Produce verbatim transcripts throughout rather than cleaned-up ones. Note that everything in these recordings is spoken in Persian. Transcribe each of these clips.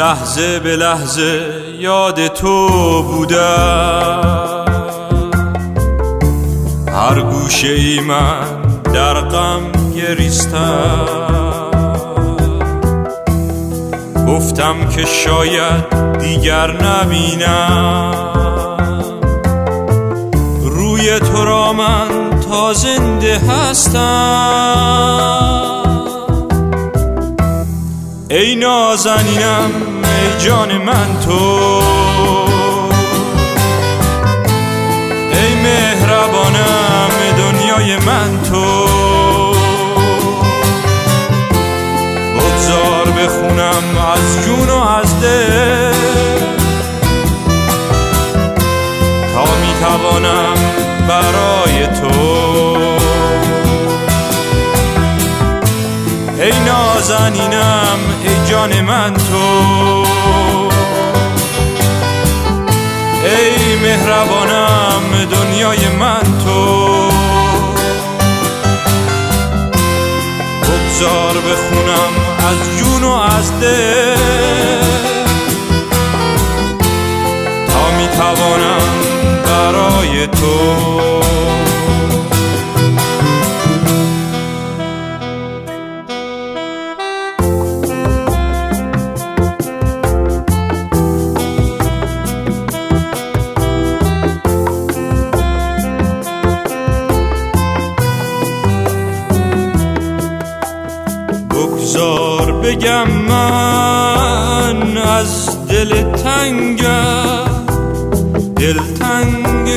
لحظه به لحظه یاد تو بودم، هر گوشه ای من در غم گریستم. گفتم که شاید دیگر نبینم روی تو را من تا زنده هستم. ای نازنینم ای جان من تو، ای مهربانم دنیای من تو. بگذار بخونم از جون و از دل تا میتوانم برای تو. ای نازنینم ای جان من تو، ای مهربانم دنیای من تو. بگذار بخونم از جون و از دل تا میتوانم برای تو. بگذار بگم من از دل تنگم، دلتنگ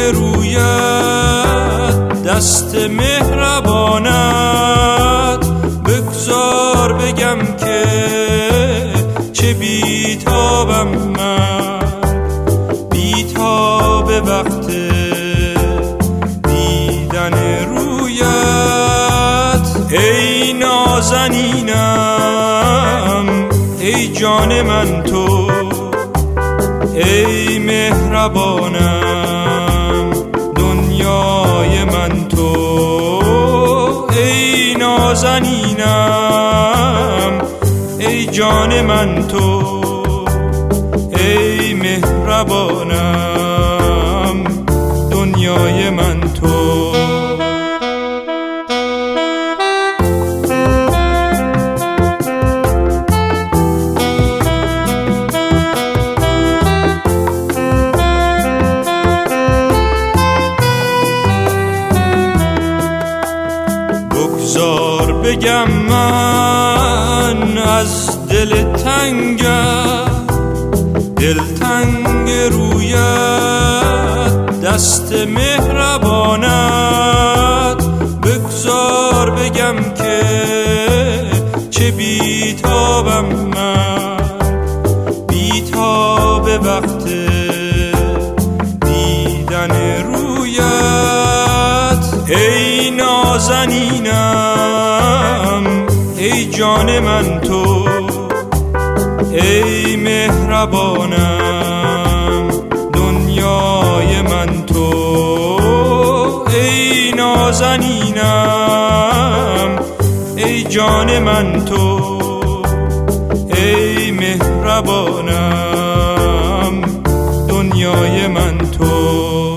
رویت دست مهربانت. بگذار بگم که چه بیتابم من، بیتاب وقت دیدن رویت. ای نازنینم ای جان من تو، ای مهربانم دنیای من تو. ای نازنینم ای جان من تو، ای مهربانم دنیای من تو. بگذار بگم من از دل تنگم، دلتنگ رویت دست مهربانت. بگذار بگم که چه بیتابم من، بیتاب وقت دیدن رویت. ای نازنینم ای جان من تو، ای مهربانم دنیای من تو. ای نازنینم ای جان من تو، ای مهربانم دنیای من تو.